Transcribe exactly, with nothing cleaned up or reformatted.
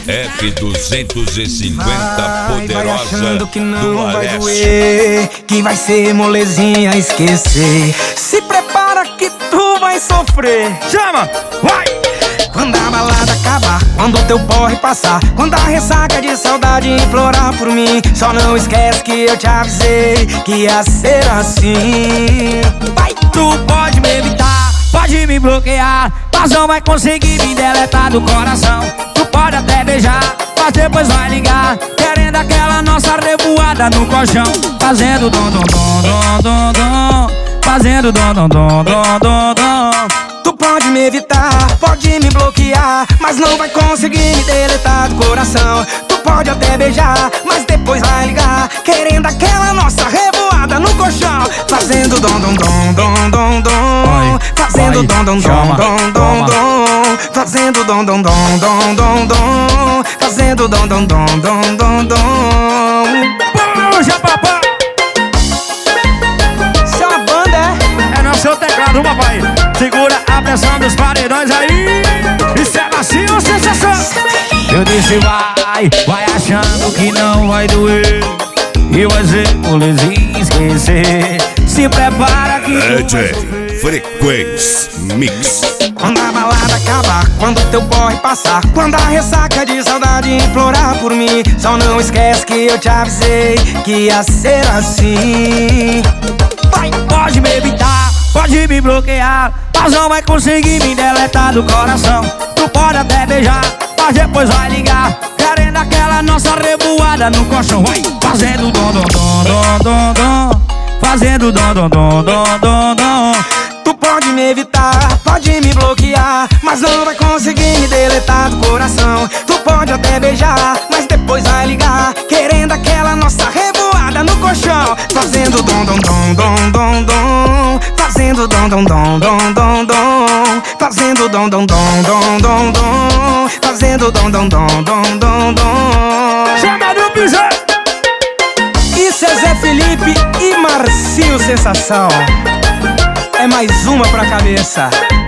F duzentos e cinquenta Vai, poderosa vai achando que não do vai Aleste. doer, que vai ser molezinha esquecer. Se prepara que tu vai sofrer. Chama, vai! Quando a balada acabar, quando o teu porre passar, quando a ressaca de saudade implorar por mim, só não esquece que eu te avisei que ia ser assim. Vai, tu pode me evitar, pode me bloquear, mas não vai conseguir me deletar do coração. Tu pode até beijar, mas depois vai ligar, querendo aquela nossa revoada no colchão. Fazendo dom dom dom dom dom dom, fazendo dom dom dom dom dom dom. Tu pode me evitar, pode me bloquear, mas não vai conseguir me deletar do coração. Tu pode até beijar, mas depois vai ligar, querendo aquela nossa revoada no colchão. Fazendo dom dom dom dom dom dom, fazendo dom dom dom dom dom dom, fazendo dom dom dom dom dom dom, fazendo dom dom dom dom dom dom. Puxa, papai! Isso é uma banda, é? É no seu teclado, papai. Segura a pressão dos paredões aí. Isso é macio ou sensação? Eu disse vai, vai achando que não vai doer, e vai ser molezinha esquecer. Se prepara que D J Frequência Mix. quando a balada acabar, quando teu porre passar, quando a ressaca de saudade implorar por mim, só não esquece que eu te avisei que ia ser assim. Vai, pode me evitar, pode me bloquear, mas não vai conseguir me deletar do coração. Tu pode até beijar, mas depois vai ligar, querendo aquela nossa revoada no colchão. Vai, fazendo dom dom dom dom dom dom, fazendo dom dom dom dom dom dom. Tu pode me evitar, pode me bloquear, mas não vai conseguir me deletar do coração. Tu pode até beijar, mas depois vai ligar, querendo aquela nossa revoada no colchão. Fazendo dom dom dom dom dom dom, fazendo dom dom dom dom dom dom, fazendo dom dom dom dom dom dom, fazendo dom dom dom dom dom dom. Chama do piso! Isso é Zé Felipe e Marcinho Sensação. É mais uma pra cabeça.